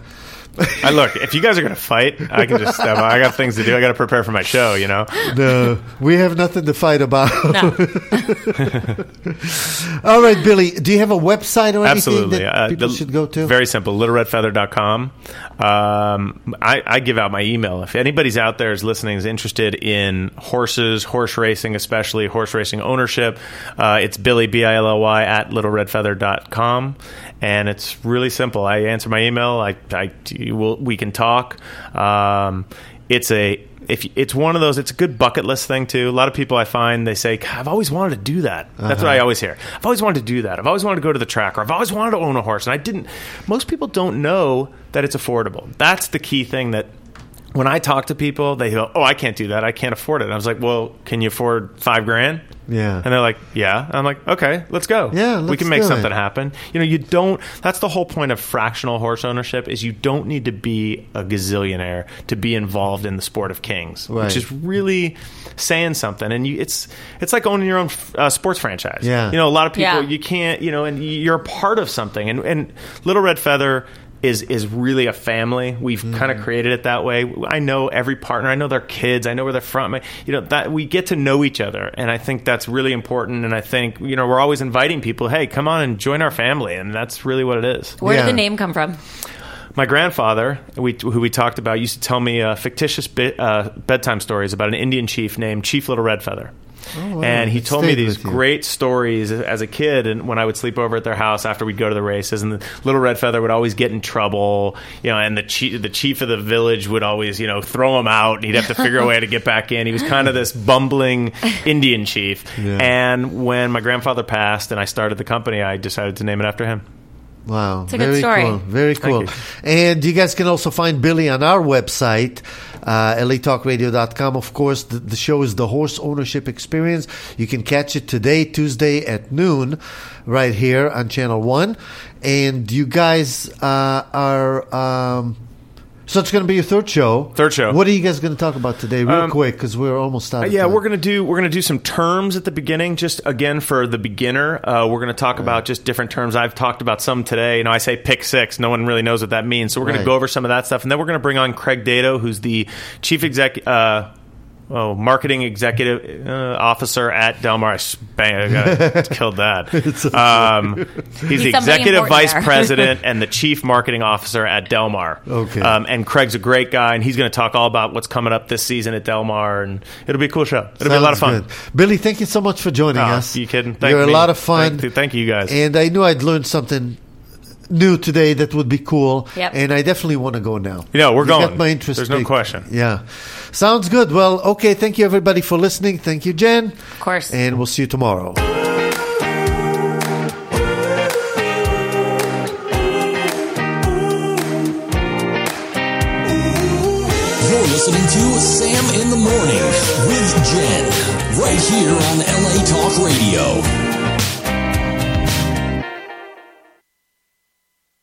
I look, if you guys are going to fight, I can just step out. I got things to do. I got to prepare for my show, you know? No, we have nothing to fight about. No. All right, Billy, do you have a website or anything Absolutely. that Uh, people the- should go to? Very simple, little red feather dot com. Um, I, I give out my email. If anybody's out there is listening, is interested in horses, horse racing, especially horse racing ownership, uh, it's Billy, B I L L Y, at little red feather dot com. And it's really simple. I answer my email. I, I will, we can talk. Um, it's a if it's one of those, it's a good bucket list thing too. A lot of people I find they say, God, I've always wanted to do that. That's what I always hear. I've always wanted to do that. I've always wanted to go to the track, or I've always wanted to own a horse, and I didn't. Most people don't know that it's affordable. That's the key thing that. When I talk to people, they go, "Oh, I can't do that. I can't afford it." And I was like, "Well, can you afford five grand?" Yeah. And they're like, "Yeah." And I'm like, "Okay, let's go. Yeah, we let's can make do something it." happen." You know, you don't. That's the whole point of fractional horse ownership: is you don't need to be a gazillionaire to be involved in the sport of kings, Right. which is really saying something. And you, it's it's like owning your own uh, sports franchise. Yeah. You know, a lot of people Yeah. you can't. You know, and you're a part of something. And and Little Red Feather is is really a family. We've Mm-hmm. kind of created it that way. I know every partner. I know their kids. I know where they're from. You know, that we get to know each other, and I think that's really important. And I think, you know, we're always inviting people, hey, come on and join our family, and that's really what it is. Where Yeah. did the name come from? My grandfather, we, who we talked about, used to tell me uh, fictitious bit, uh, bedtime stories about an Indian chief named Chief Little Red Feather. Oh, wow. And he It told me stayed these with you. great stories as a kid, and when I would sleep over at their house after we'd go to the races, and the Little Red Feather would always get in trouble, you know, and the chief, the chief of the village would always, you know, throw him out, and he'd have to figure a way to get back in. He was kind of this bumbling Indian chief. Yeah. And when my grandfather passed and I started the company, I decided to name it after him. Wow. It's a good Very story. cool. Very cool. you. And you guys can also find Billy on our website, uh, L A talk radio dot com. Of course, the, the show is The Horse Ownership Experience. You can catch it today, Tuesday at noon, right here on Channel one. And you guys uh, are... Um, so it's going to be your third show. Third show. What are you guys going to talk about today, real Um, quick, because we're almost out of Yeah, time. we're gonna do we're gonna do some terms at the beginning, just again for the beginner. Uh, we're gonna talk about just different terms. I've talked about some today. You know, I say pick six. No one really knows what that means, so we're gonna Right. go over some of that stuff, and then we're gonna bring on Craig Dato, who's the chief exec. Uh, Oh, marketing executive uh, officer at Del Mar. Bang, I got killed that. Um, he's, He's the somebody executive important vice there. president and the chief marketing officer at Del Mar. Okay. Um, and Craig's a great guy, and he's going to talk all about what's coming up this season at Del Mar, and it'll be a cool show. It'll be a lot of fun. Sounds good. Billy, thank you so much for joining Oh, us. you kidding? Thank You're me. a lot of fun. Thank, thank you guys. And I knew I'd learned something new today that would be cool. Yep. And I definitely want to go now. You know, we're You going. got my interest There's no piqued. question. Yeah. Sounds good. Well, okay. Thank you, everybody, for listening. Thank you, Jen. Of course. And we'll see you tomorrow. You're listening to Sam in the Morning with Jen, right here on L A Talk Radio.